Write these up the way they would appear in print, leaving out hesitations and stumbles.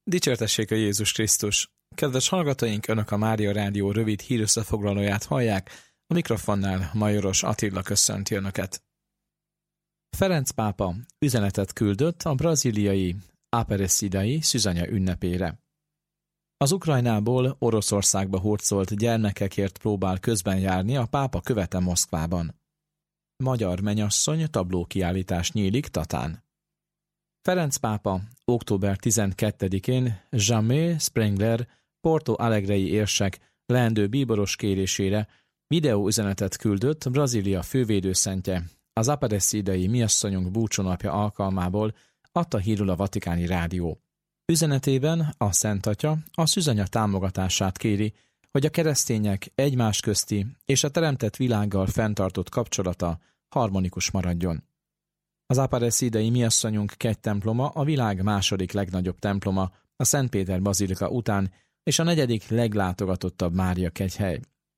Dicsértessék a Jézus Krisztus! Kedves hallgatóink, Önök a Mária Rádió rövid hírösszefoglalóját hallják, a mikrofonnál Majoros Attila köszönti Önöket. Ferenc pápa üzenetet küldött a brazíliai Aparecidai szűzanya ünnepére. Az Ukrajnából Oroszországba hurcolt gyermekekért próbál közben járni a pápa követe Moszkvában. Magyar mennyasszony tablókiállítás nyílik Tatán. Ferenc pápa október 12-én Jaime Sprengler Porto Alegrei érsek leendő bíboros kérésére videóüzenetet küldött Brazília fővédőszentje, az Aparecidai miasszonyunk búcsúnapja alkalmából, adta hírül a Vatikáni Rádió. Üzenetében a Szent Atya a szűzanya támogatását kéri, hogy a keresztények egymás közti és a teremtett világgal fenntartott kapcsolata harmonikus maradjon. Az Aparecidai miasszonyunk kegytemploma a világ második legnagyobb temploma, a Szent Péter bazilika után, és a negyedik leglátogatottabb Mária kegyhely.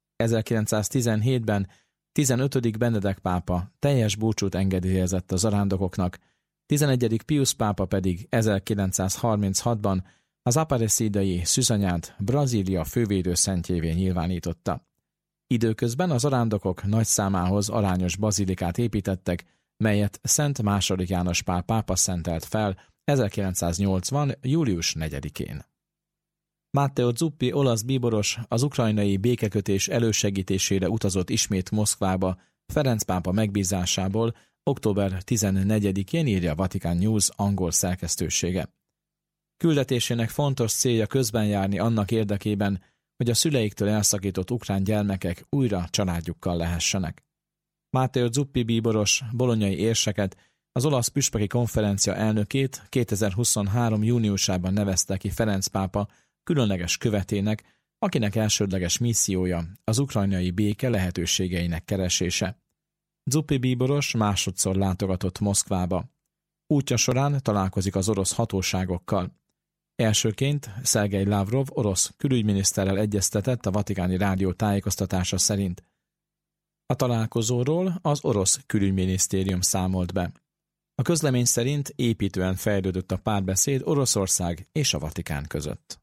1917-ben 15. Benedek pápa teljes búcsút engedélyezett a zarándokoknak, 11. Pius pápa pedig 1936-ban az Aparecidai szűzanyát Brazília fővédőszentjévé nyilvánította. Időközben a zarándokok nagy számához arányos bazilikát építettek, melyet Szent II. János Pál pápa szentelt fel 1980. július 4-én. Matteo Zuppi olasz bíboros az ukrajnai békekötés elősegítésére utazott ismét Moszkvába Ferenc pápa megbízásából október 14-én, írja a Vatican News angol szerkesztősége. Küldetésének fontos célja közben járni annak érdekében, hogy a szüleiktől elszakított ukrán gyermekek újra családjukkal lehessenek. Matteo Zuppi bíboros bolonyai érseket, az olasz püspöki konferencia elnökét 2023. júniusában nevezte ki Ferenc pápa különleges követének, akinek elsődleges missziója az ukrajnai béke lehetőségeinek keresése. Zuppi bíboros másodszor látogatott Moszkvába. Útja során találkozik az orosz hatóságokkal. Elsőként Szergej Lavrov orosz külügyminiszterrel egyeztetett a Vatikáni Rádió tájékoztatása szerint. A találkozóról az orosz külügyminisztérium számolt be. A közlemény szerint építően fejlődött a párbeszéd Oroszország és a Vatikán között.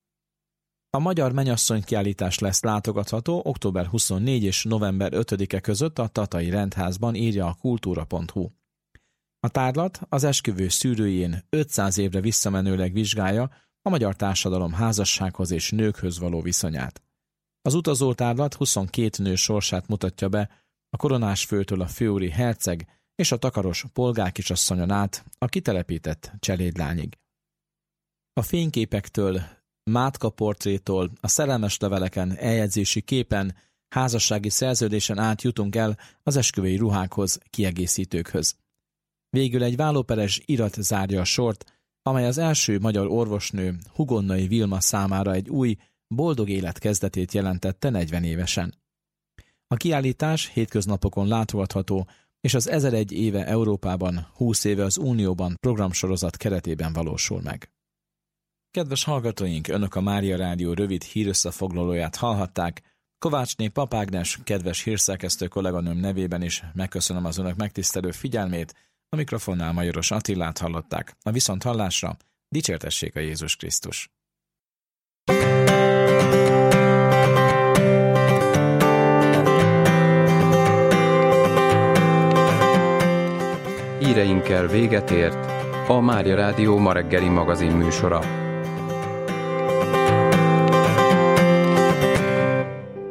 A magyar mennyasszony kiállítás lesz látogatható október 24 és november 5-e között a Tatai Rendházban, írja a kultúra.hu. A tárlat az esküvő szűrőjén 500 évre visszamenőleg vizsgálja a magyar társadalom házassághoz és nőkhöz való viszonyát. Az utazótárlat 22 nő sorsát mutatja be, a koronás főtől a főúri herceg és a takaros polgárkisasszonyon át a kitelepített cselédlányig. A fényképektől, Mátka portrétól, a szerelmes leveleken, eljegyzési képen, házassági szerződésen át jutunk el az esküvői ruhákhoz, kiegészítőkhöz. Végül egy vállóperes irat zárja a sort, amely az első magyar orvosnő, Hugonnai Vilma számára egy új, boldog élet kezdetét jelentette 40 évesen. A kiállítás hétköznapokon látogatható, és az 1001 éve Európában, 20 éve az Unióban programsorozat keretében valósul meg. Kedves hallgatóink, Önök a Mária Rádió rövid hírösszefoglalóját hallhatták. Kovácsné Papágnes, kedves hírszerkesztő kolléganőm nevében is megköszönöm az Önök megtisztelő figyelmét, a mikrofonnál Majoros Attilát hallották. A viszonthallásra dicsértessék a Jézus Krisztus! Híreinkkel véget ért a Mária Rádió ma reggeli magazin műsora.